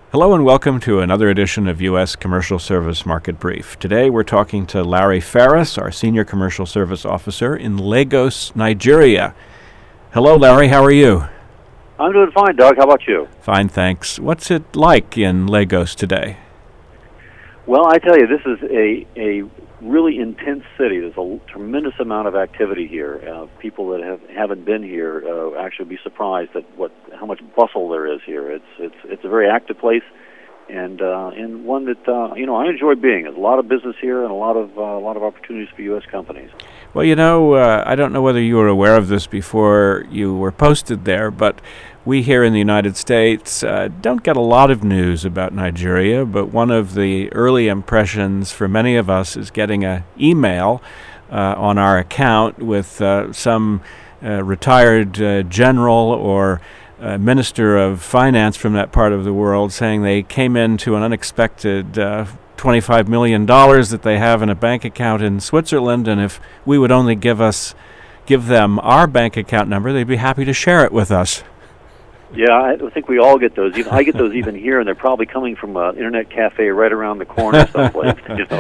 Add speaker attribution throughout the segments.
Speaker 1: Hello and welcome to another edition of U.S. Commercial Service Market Brief. Today we're talking to Larry Ferris, our Senior Commercial Service Officer in Lagos, Nigeria. Hello, Larry. How are you?
Speaker 2: I'm doing fine, Doug. How about you?
Speaker 1: Fine, thanks. What's it like in Lagos today?
Speaker 2: Well, I tell you, this is a really intense city. There's a tremendous amount of activity here. People that haven't been here actually be surprised at how much bustle there is here. It's a very active place, and one that I enjoy being. There's a lot of business here and a lot of opportunities for U.S. companies.
Speaker 1: Well, I don't know whether you were aware of this before you were posted there, but we here in the United States don't get a lot of news about Nigeria, but one of the early impressions for many of us is getting an email on our account with some retired general or minister of finance from that part of the world saying they came into an unexpected $25 million that they have in a bank account in Switzerland, and if we would only give them our bank account number, they'd be happy to share it with us.
Speaker 2: Yeah, I think we all get those. I get those even here, and they're probably coming from an internet cafe right around the corner someplace.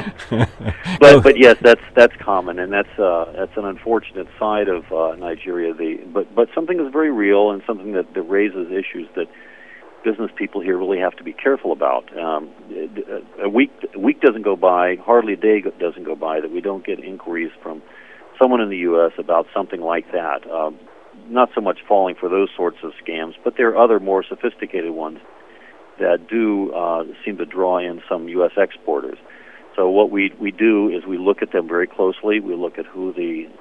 Speaker 2: But yes, that's common, and that's an unfortunate side of Nigeria. But something that's very real and something that raises issues that business people here really have to be careful about. A week doesn't go by, hardly a day doesn't go by that we don't get inquiries from someone in the U.S. about something like that. Not so much falling for those sorts of scams, but there are other more sophisticated ones that do seem to draw in some U.S. exporters. So what we do is we look at them very closely. We look at who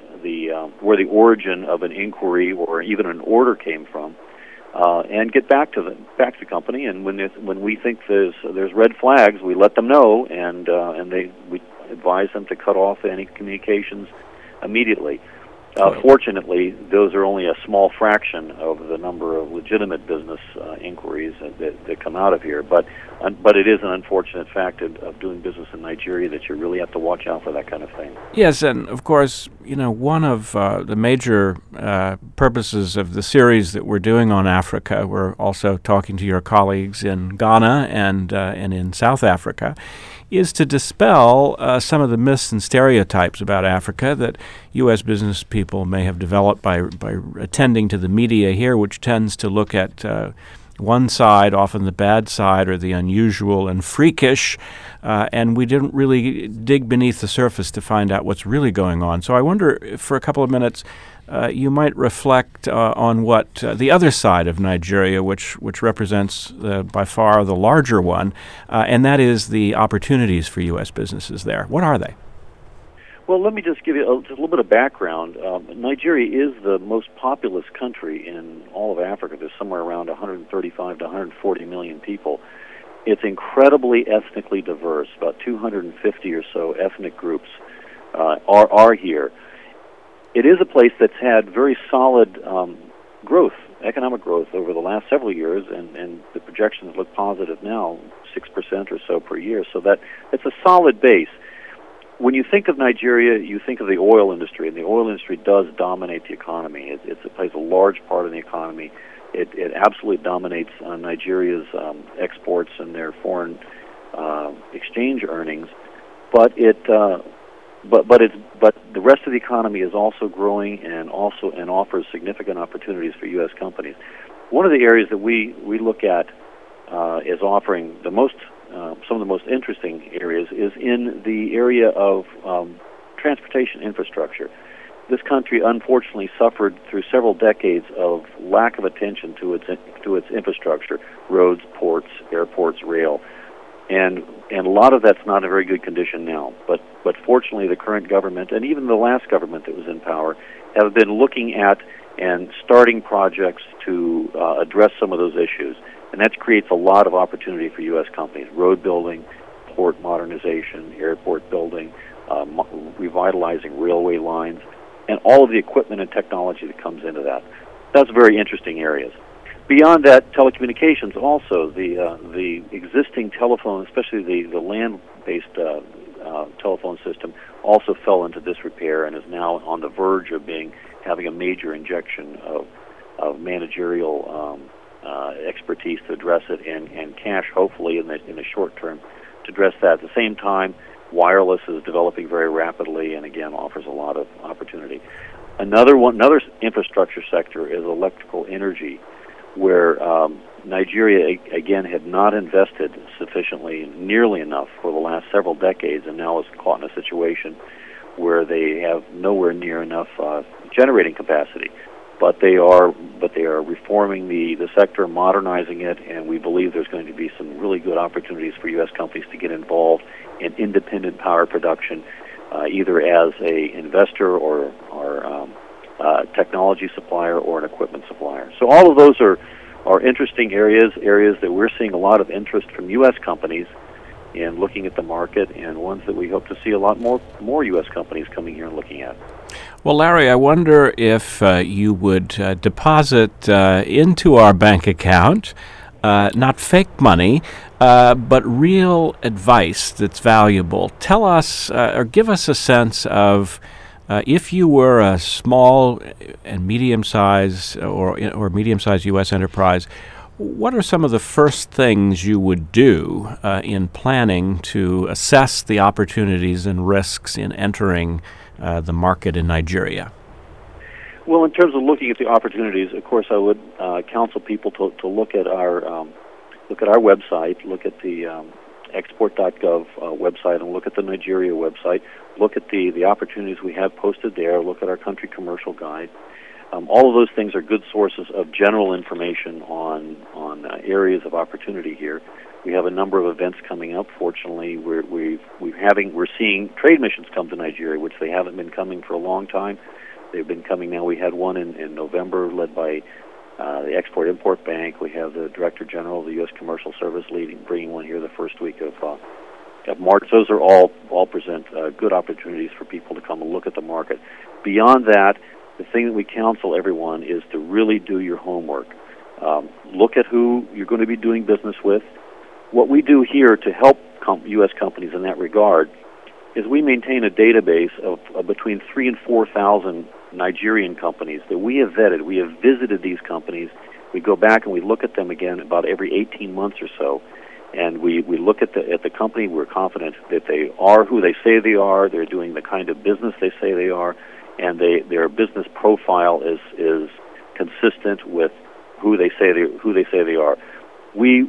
Speaker 2: where the origin of an inquiry or even an order came from, and get back to the company. And when we think there's red flags, we let them know, and we advise them to cut off any communications immediately. Fortunately, those are only a small fraction of the number of legitimate business inquiries that come out of here. But it is an unfortunate fact of doing business in Nigeria that you really have to watch out for that kind of thing.
Speaker 1: Yes, and of course, one of the major purposes of the series that we're doing on Africa, we're also talking to your colleagues in Ghana and in South Africa, is to dispel some of the myths and stereotypes about Africa that U.S. business people may have developed by attending to the media here, which tends to look at one side, often the bad side or the unusual and freakish, and we didn't really dig beneath the surface to find out what's really going on. So I wonder if for a couple of minutes you might reflect on what the other side of Nigeria, which represents by far the larger one, and that is the opportunities for U.S. businesses there. What are they?
Speaker 2: Well, let me just give you just a little bit of background. Nigeria is the most populous country in all of Africa. There's somewhere around 135 to 140 million people. It's incredibly ethnically diverse. About 250 or so ethnic groups are here. It is a place that's had very solid economic growth over the last several years, and the projections look positive now, 6% or so per year. So it's a solid base. When you think of Nigeria, you think of the oil industry, and the oil industry does dominate the economy. It plays a large part in the economy. It absolutely dominates Nigeria's exports and their foreign exchange earnings. But the rest of the economy is also growing and offers significant opportunities for U.S. companies. One of the areas that we look at as offering some of the most interesting areas is in the area of transportation infrastructure. This country unfortunately suffered through several decades of lack of attention to its infrastructure: roads, ports, airports, rail. And a lot of that's not in very good condition now. But fortunately, the current government, and even the last government that was in power, have been looking at and starting projects to address some of those issues. And that creates a lot of opportunity for U.S. companies: road building, port modernization, airport building, revitalizing railway lines, and all of the equipment and technology that comes into that. That's very interesting areas. Beyond that, telecommunications also, the existing telephone, especially the land-based telephone system, also fell into disrepair and is now on the verge of having a major injection of managerial expertise to address it, and cash, hopefully, in the short term to address that. At the same time, wireless is developing very rapidly and, again, offers a lot of opportunity. Another infrastructure sector is electrical energy, where Nigeria, again, had not invested sufficiently, nearly enough for the last several decades, and now is caught in a situation where they have nowhere near enough generating capacity. But they are reforming the sector, modernizing it, and we believe there's going to be some really good opportunities for U.S. companies to get involved in independent power production, either as a investor or technology supplier or an equipment supplier. So all of those are interesting areas that we're seeing a lot of interest from U.S. companies in looking at the market, and ones that we hope to see a lot more U.S. companies coming here and looking at.
Speaker 1: Well, Larry, I wonder if you would deposit into our bank account not fake money, but real advice that's valuable. Tell us or give us a sense of if you were a small and medium-sized or medium-sized U.S. enterprise, what are some of the first things you would do in planning to assess the opportunities and risks in entering the market in Nigeria?
Speaker 2: Well, in terms of looking at the opportunities, of course, I would counsel people to look at our website, look at the export.gov website, and look at the Nigeria website. Look at the opportunities we have posted there. Look at our country commercial guide. All of those things are good sources of general information on areas of opportunity here. We have a number of events coming up. Fortunately, we're seeing trade missions come to Nigeria, which they haven't been coming for a long time. They've been coming now. We had one in November, led by the Export-Import Bank. We have the Director General of the U.S. Commercial Service bringing one here the first week of March. Those are all present good opportunities for people to come and look at the market. Beyond that, the thing that we counsel everyone is to really do your homework. Look at who you're going to be doing business with. What we do here to help U.S. companies in that regard is we maintain a database of between 3,000 and 4,000 Nigerian companies that we have vetted. We have visited these companies. We go back and we look at them again about every 18 months or so, and we look at the company. We're confident that they are who they say they are. They're doing the kind of business they say they are, and their business profile is consistent with who they say they are. We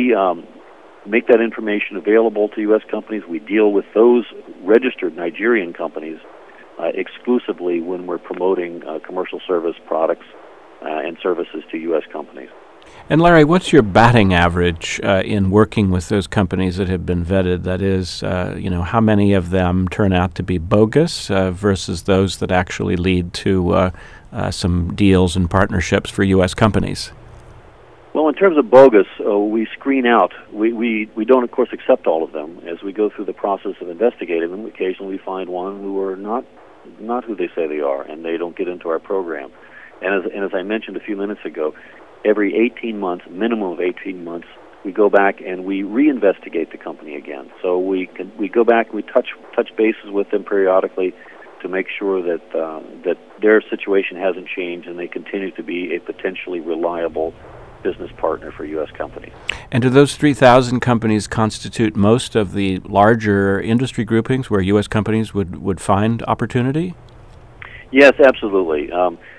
Speaker 2: make that information available to U.S. companies. We deal with those registered Nigerian companies exclusively when we're promoting commercial service products and services to U.S. companies.
Speaker 1: And Larry, what's your batting average in working with those companies that have been vetted? That is, how many of them turn out to be bogus versus those that actually lead to some deals and partnerships for U.S. companies?
Speaker 2: Well, in terms of bogus, we screen out. We don't, of course, accept all of them. As we go through the process of investigating them, occasionally we find one who are not who they say they are, and they don't get into our program. And as I mentioned a few minutes ago, every 18 months, minimum of 18 months, we go back and we reinvestigate the company again. So we go back and we touch bases with them periodically to make sure that their situation hasn't changed and they continue to be a potentially reliable business partner for U.S. companies.
Speaker 1: And do those 3,000 companies constitute most of the larger industry groupings where U.S. companies would find opportunity?
Speaker 2: Yes, absolutely.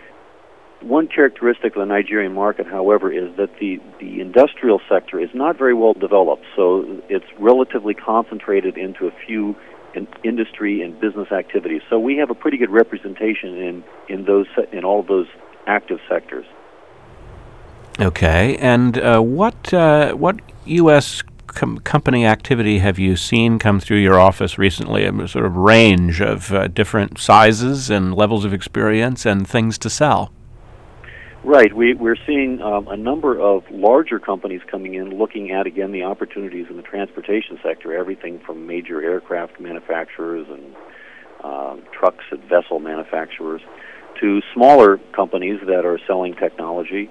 Speaker 2: One characteristic of the Nigerian market, however, is that the industrial sector is not very well developed, so it's relatively concentrated into a few industry and business activities. So we have a pretty good representation in all of those active sectors.
Speaker 1: Okay, and what U.S. company activity have you seen come through your office recently? A sort of range of different sizes and levels of experience and things to sell.
Speaker 2: Right. We're seeing a number of larger companies coming in, looking at, again, the opportunities in the transportation sector, everything from major aircraft manufacturers and trucks and vessel manufacturers to smaller companies that are selling technology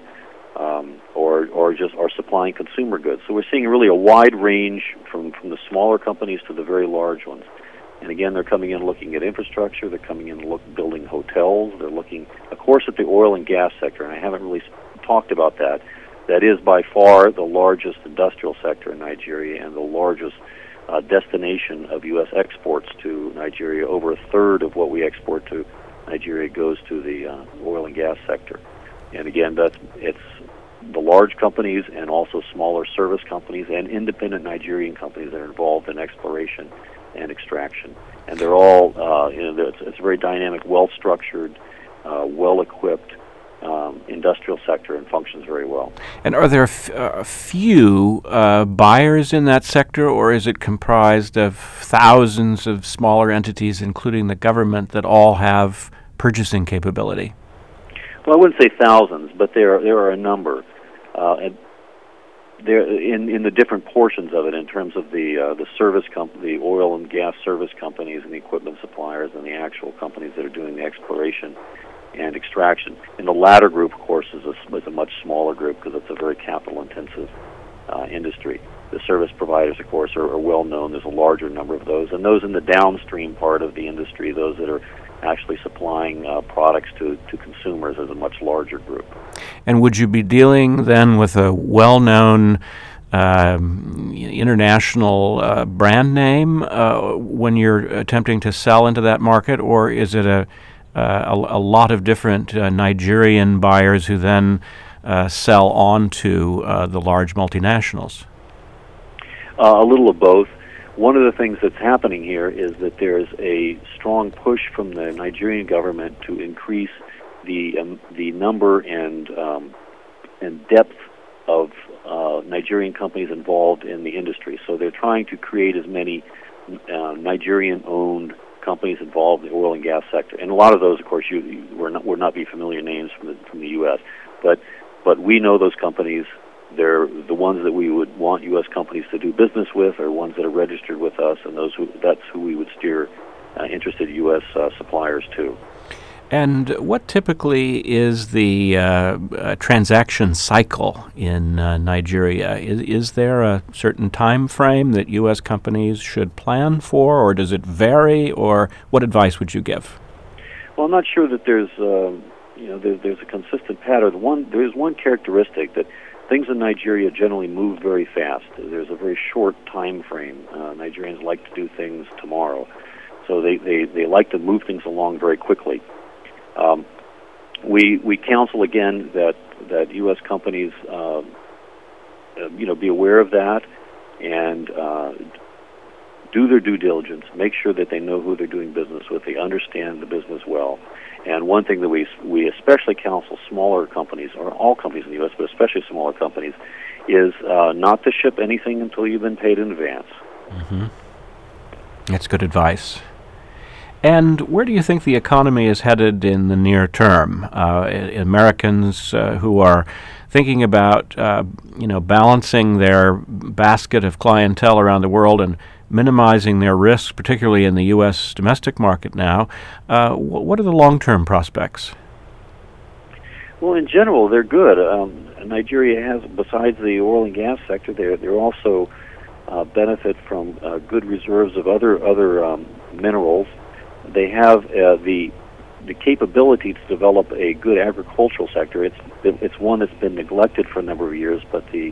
Speaker 2: or just are supplying consumer goods. So we're seeing really a wide range from the smaller companies to the very large ones. And again, they're coming in looking at infrastructure. They're coming in building hotels. They're looking, of course, at the oil and gas sector. And I haven't really talked about that, That is by far the largest industrial sector in Nigeria and the largest destination of U.S. exports to Nigeria. Over a third of what we export to Nigeria goes to the oil and gas sector. And again, it's the large companies and also smaller service companies and independent Nigerian companies that are involved in exploration and extraction. And they're all, it's a very dynamic, well-structured, well-equipped industrial sector and functions very well.
Speaker 1: And are there few buyers in that sector, or is it comprised of thousands of smaller entities, including the government, that all have purchasing capability?
Speaker 2: Well, I wouldn't say thousands, but there are a number, and there in the different portions of it, in terms of the service company, the oil and gas service companies, and the equipment suppliers, and the actual companies that are doing the exploration and extraction. And the latter group, of course, is a much smaller group because it's a very capital-intensive industry. The service providers, of course, are well known. There's a larger number of those, and those in the downstream part of the industry, those that are actually supplying products to consumers, is a much larger group.
Speaker 1: And would you be dealing then with a well-known international brand name when you're attempting to sell into that market, or is it a lot of different Nigerian buyers who then sell on to the large multinationals?
Speaker 2: A little of both. One of the things that's happening here is that there's a strong push from the Nigerian government to increase the number and depth of Nigerian companies involved in the industry. So they're trying to create as many Nigerian-owned companies involved in the oil and gas sector. And a lot of those, of course, would not be familiar names from the U.S. But we know those companies. They're the ones that we would want U.S. companies to do business with, or ones that are registered with us, and that's who we would steer interested U.S. Suppliers to.
Speaker 1: And what typically is the transaction cycle in Nigeria? Is there a certain time frame that U.S. companies should plan for, or does it vary, or what advice would you give?
Speaker 2: Well, I'm not sure that there's a consistent pattern. There's one characteristic that things in Nigeria generally move very fast. There's a very short time frame. Nigerians like to do things tomorrow, so they like to move things along very quickly. We counsel again that U.S. companies, be aware of that and do their due diligence. Make sure that they know who they're doing business with. They understand the business well. And one thing that we especially counsel smaller companies, or all companies in the U.S., but especially smaller companies, is not to ship anything until you've been paid in advance.
Speaker 1: Mm-hmm. That's good advice. And where do you think the economy is headed in the near term? Americans who are thinking about, balancing their basket of clientele around the world and minimizing their risks, particularly in the U.S. domestic market now, what are the long-term prospects?
Speaker 2: Well, in general, they're good. Nigeria has, besides the oil and gas sector, they also benefit from good reserves of other minerals. They have the capability to develop a good agricultural sector. It's one that's been neglected for a number of years, but the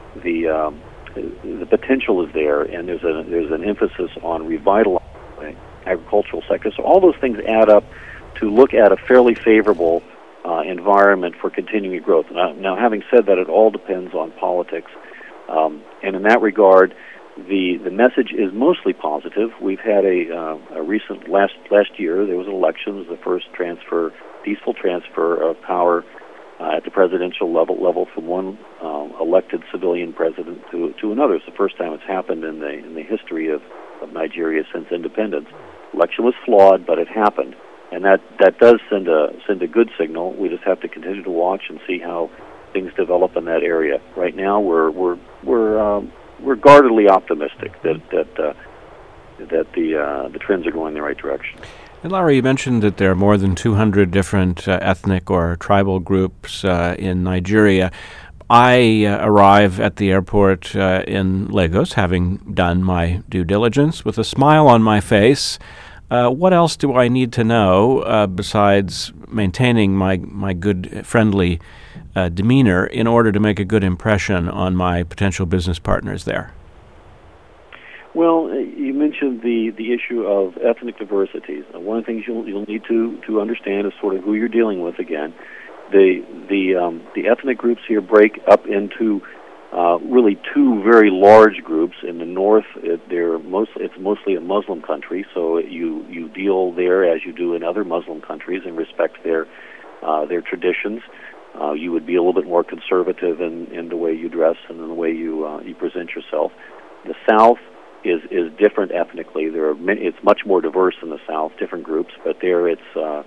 Speaker 2: potential is there, and there's an emphasis on revitalizing the agricultural sector. So all those things add up to look at a fairly favorable environment for continuing growth. Now, having said that, it all depends on politics, and in that regard, the message is mostly positive. We've had a recent last year. There was an election. It was the first peaceful transfer of power at the presidential level from one elected civilian president to another. It's the first time it's happened in the history of Nigeria since independence. Election was flawed, but it happened, and that does send a good signal. We just have to continue to watch and see how things develop in that area. Right now, we're guardedly optimistic that the trends are going in the right direction.
Speaker 1: And Larry, you mentioned that there are more than 200 different ethnic or tribal groups in Nigeria. I arrive at the airport in Lagos, having done my due diligence, with a smile on my face. What else do I need to know besides maintaining my good, friendly demeanor in order to make a good impression on my potential business partners there?
Speaker 2: Well, you mentioned the issue of ethnic diversity. One of the things you'll need to understand is sort of who you're dealing with. Again, the ethnic groups here break up into really two very large groups. In the north, it's mostly a Muslim country, so you deal there as you do in other Muslim countries and respect their traditions. You would be a little bit more conservative in the way you dress and in the way you present yourself. The south is different ethnically. It's much more diverse in the south, different groups, but there it's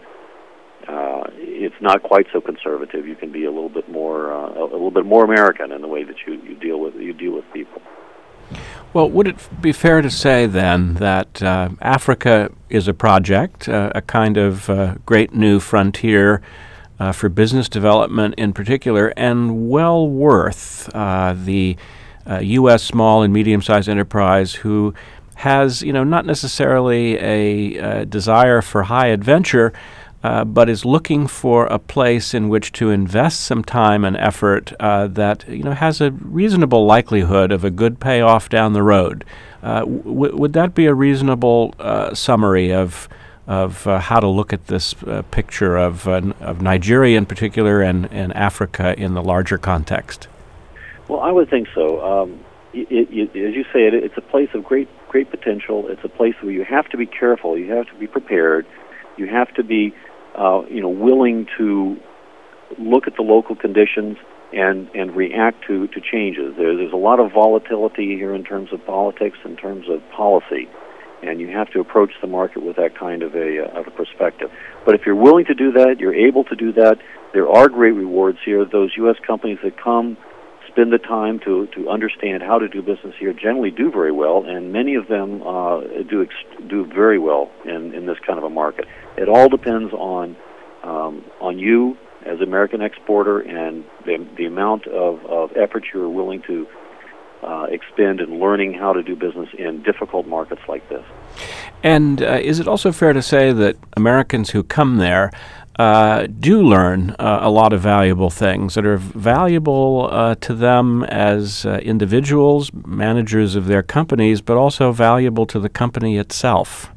Speaker 2: not quite so conservative. You can be a little bit more American in the way that you deal with people.
Speaker 1: Well, would it be fair to say then that Africa is a project, a kind of great new frontier for business development in particular, and well worth the U.S. small and medium-sized enterprise who has, not necessarily a desire for high adventure, but is looking for a place in which to invest some time and effort that has a reasonable likelihood of a good payoff down the road. Would that be a reasonable summary of how to look at this picture of Nigeria in particular and Africa in the larger context?
Speaker 2: Well, I would think so. As you say, it's a place of great potential. It's a place where you have to be careful. You have to be prepared. You have to be, willing to look at the local conditions and react to changes. There's a lot of volatility here in terms of politics, in terms of policy, and you have to approach the market with that kind of a perspective. But if you're willing to do that, you're able to do that. There are great rewards here. Those U.S. companies that come, spend the time to understand how to do business here, generally do very well, and many of them do very well in this kind of a market. It all depends on you as an American exporter and the amount of effort you're willing to expend in learning how to do business in difficult markets like this.
Speaker 1: And is it also fair to say that Americans who come there do learn a lot of valuable things that are valuable to them as individuals, managers of their companies, but also valuable to the company itself?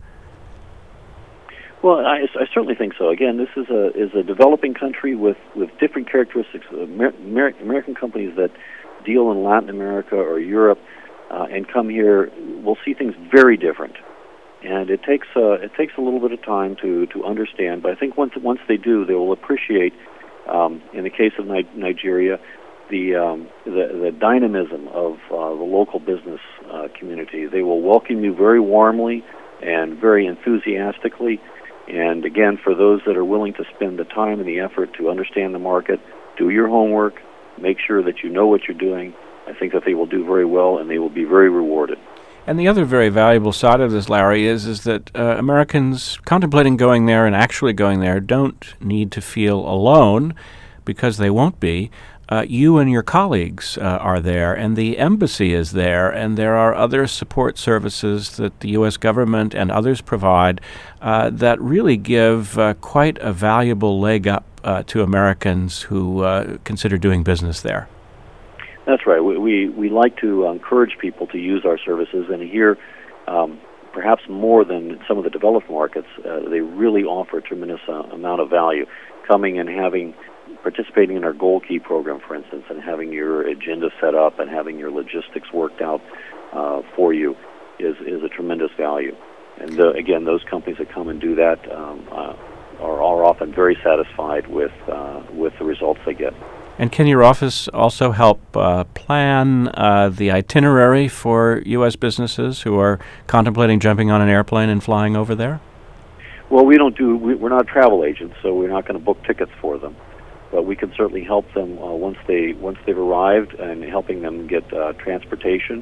Speaker 2: Well, I certainly think so. Again, this is a developing country with different characteristics. American companies that deal in Latin America or Europe and come here will see things very different. And it takes a little bit of time to understand, but I think once they do, they will appreciate. In the case of Nigeria, the dynamism of the local business community. They will welcome you very warmly and very enthusiastically. And again, for those that are willing to spend the time and the effort to understand the market, do your homework, make sure that you know what you're doing, I think that they will do very well and they will be very rewarded.
Speaker 1: And the other very valuable side of this, Larry, is that Americans contemplating going there and actually going there don't need to feel alone, because they won't be. You and your colleagues are there, and the embassy is there, and there are other support services that the U.S. government and others provide that really give quite a valuable leg up to Americans who consider doing business there.
Speaker 2: That's right. We like to encourage people to use our services, and here, perhaps more than some of the developed markets, they really offer a tremendous amount of value. Coming and participating in our Gold Key program, for instance, and having your agenda set up and having your logistics worked out for you is a tremendous value. And again, those companies that come and do that are often very satisfied with the results they get.
Speaker 1: And can your office also help plan the itinerary for U.S. businesses who are contemplating jumping on an airplane and flying over there?
Speaker 2: Well, we're not travel agents, so we're not going to book tickets for them. But we can certainly help them once they've arrived, and helping them get transportation.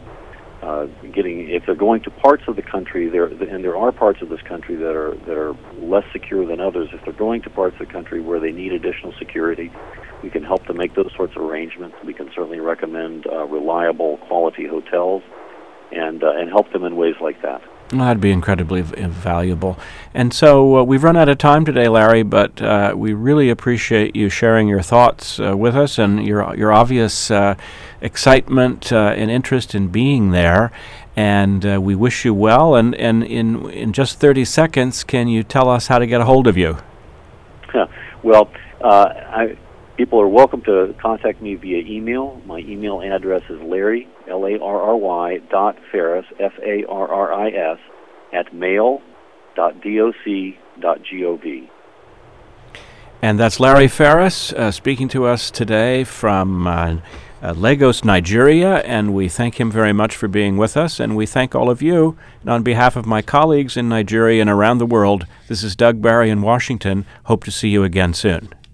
Speaker 2: If they're going to parts of the country, there are parts of this country that are less secure than others. If they're going to parts of the country where they need additional security, we can help them make those sorts of arrangements. We can certainly recommend reliable, quality hotels, and help them in ways like that.
Speaker 1: Well, that'd be incredibly valuable. And so we've run out of time today, Larry, but we really appreciate you sharing your thoughts with us and your obvious excitement and interest in being there. And we wish you well. And in just 30 seconds, can you tell us how to get a hold of you?
Speaker 2: Well, people are welcome to contact me via email. My email address is Larry, Larry, .Farris, Farris, at mail.doc.gov.
Speaker 1: And that's Larry Farris speaking to us today from Lagos, Nigeria, and we thank him very much for being with us, and we thank all of you. And on behalf of my colleagues in Nigeria and around the world, this is Doug Barry in Washington. Hope to see you again soon.